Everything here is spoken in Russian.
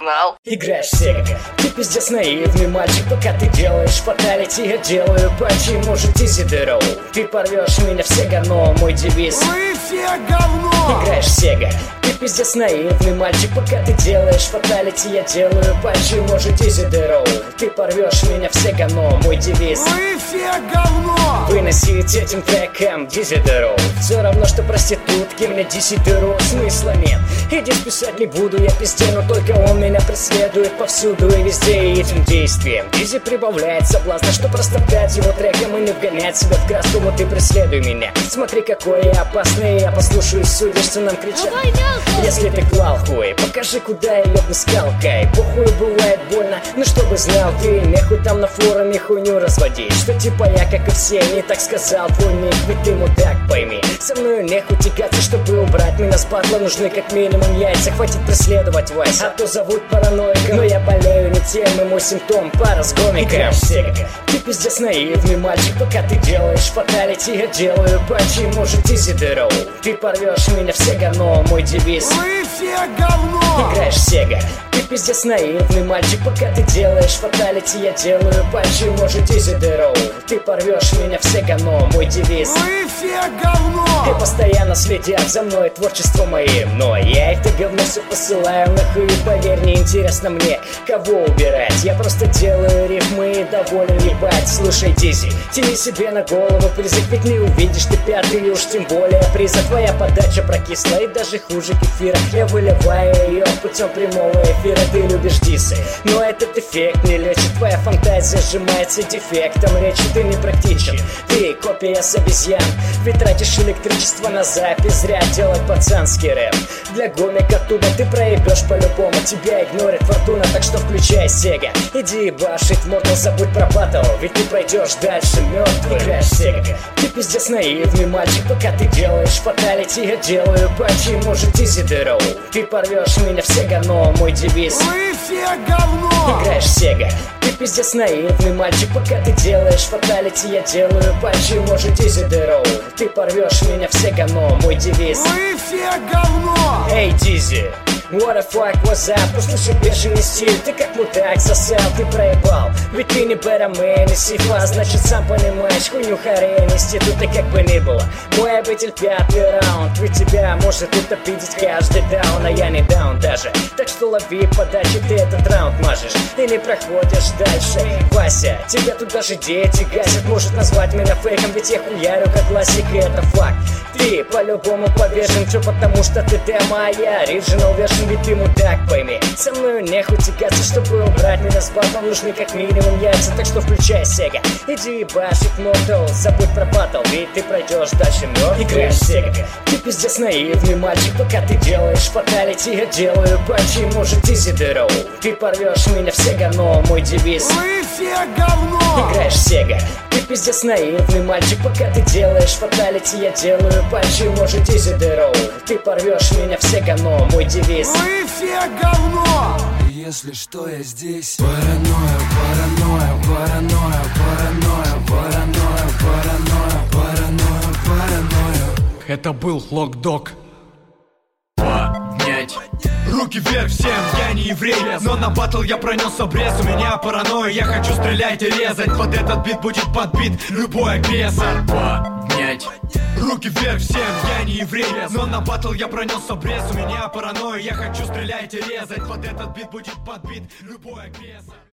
знал? Играешь в Сега, ты пиздец наивный мальчик. Пока ты делаешь фаталити, я делаю патчи. Может изи дыру, ты порвешь меня в Сега, но мой девиз: вы все говно! Играешь в Сега, ты пиздец наивный мальчик. Пока ты делаешь фаталити, я делаю патчи. Может изи дыру, ты порвешь меня в Сега, но мой девиз: вы все говно! Выносить этим треком дизи дыру. Все равно, что проститутки, мне диси дыру. Смысла нет, иди списать не буду я пизде, но только он меня преследует повсюду и везде. И этим действием дизи прибавляет соблазна, что просто пять его треком и не вгонять себя в краску. Вот и преследуй меня, смотри какой я опасный. Я послушаю, судишь, что нам кричат. Если ты клал хуй, покажи, куда я ёбну скалкой. Похуй, бывает больно, но чтобы знал ты, нехуй там на форуме хуйню разводить, что типа я, как и все, не так сказал твой миг. Ведь ты мудак, пойми, со мною нехуй тягаться. Чтобы убрать меня с батла, нужны как минимум яйца. Хватит преследовать Вася, а то зовут параноиком. Но я болею не тем, и мой симптом пара с гомиком. Ты пиздец наивный мальчик. Пока ты делаешь фаталити, я делаю патчи. Может изи дыру, ты порвешь меня в Сега, но мой девиз: вы все говно! Играешь в Сега, ты пиздец наивный мальчик. Пока ты делаешь фаталити, я делаю патчи. Может изи дыру, ты порвешь меня в Сега, но мой девиз: вы все говно! Ты постоянно следят за мной, творчество моим, но я их-то говно все посылаю нахуй. Поверь, не интересно мне, кого убирать. Я просто делаю рифмы и доволен ебать. Слушай, Дизи, тяни себе на голову призыв, ведь не увидишь ты пятый, и уж тем более приза. Твоя подача прокисла и даже хуже кефира. Я выливаю ее путем прямого эфира. Ты любишь дисы, но этот эффект не лечит. Твоя фантазия сжимается дефектом речи. Ты не практичен, ты копия с обезьян. Ведь тратишь электричество на запись, зря делать пацанский рэп. Для гомика туда ты проебешь по-любому. Тебя игнорит фортуна, так что включай Сега. Иди ебашить в морду, забудь про батл, ведь ты пройдешь дальше мертвый. Играешь в Сега, ты пиздец наивный мальчик. Пока ты делаешь фаталити, я делаю патчи. Может изи дыру, ты порвешь меня в Сега, но мой девиз: вы все говно! Играешь в Сега, ты пиздец наивный мальчик. Пока ты делаешь фаталити, я делаю патчи. Может изи дыру, ты порвешь меня в Сега, но мой девиз: вы все говно! Эй, Дизи, what the fuck was up? Послушай бешеный стиль, ты как мудак засал, ты проебал. Ведь ты не Бэтмен и Сифа, значит сам понимаешь, хуйню харе нести тут и как бы ни было. Мой обитель пятый раунд, ведь тебя может утопить каждый даун, а я не даун даже. Так что лови подачи, ты этот раунд мажешь и не проходишь дальше. Вася, тебя тут даже дети гасят, может назвать меня фейком, ведь я хуярю как классик, и это факт. Ты по-любому повешен, все потому что ты демо, а я оригинал вершин, ведь ты мудак, пойми. Со мною нехуй тягаться, чтобы убрать меня с батлом, нужны как минимум яйца. Так что включай Сега, иди ебашить морду, забудь про батл, ведь ты пройдешь дальше мертвый. Играешь в Сега, ты пиздец наивный мальчик. Пока ты делаешь фаталити, я делаю патчи. Может изи дыру, ты порвешь меня в Сега, но мой девиз: вы все говно! Играешь в Сега, ты пиздец наивный мальчик. Пока ты делаешь фаталити, я делаю патчи. Может изи дыру, ты порвешь меня в Сега, но мой девиз: вы все говно! Если что, я здесь. Паранойя, паранойя, паранойя, паранойя, паранойя, паранойя, паранойя, паранойя. Это был Локдог. Поднять Руки вверх всем, я не еврей, но на батл я пронес обрез. У меня паранойя, я хочу стрелять и резать. Под этот бит будет подбит любой агрессор. поднять Руки вверх всем, я не еврей, но на батл я пронес обрез. У меня паранойя, я хочу стрелять и резать. Под этот бит будет подбит любой агрессор.